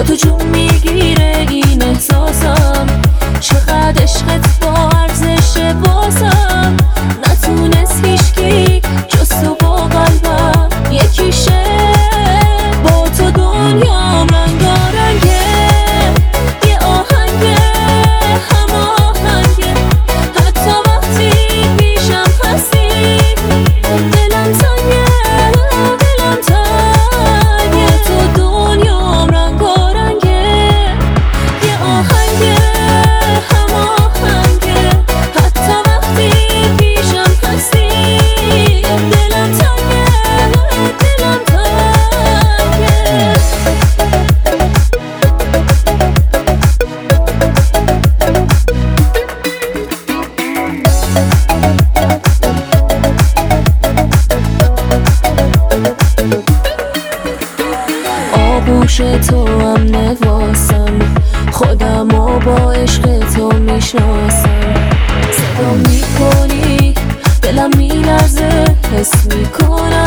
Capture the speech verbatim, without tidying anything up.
تو جون میگیره این احساسم، چقدر عشقت با ارزش بازم. نتونست هیچکی جز تو با قلبم یکیشه، با تو دنیام رنگارنگه. یه آهنگه هم آهنگه، حتی وقتی پیشم هستی دلم تنگه، دلم تنگه. تو دنیام رنگارنگه، یه آهنگه هم آهنگه، حتی وقتی پیشم هستی دلم تنگه، دلم تنگه. آغوش تو هم نواسم، خودمو با عشق تو میشناسم. صدا میکنی دلم میلرزه، حس میکنم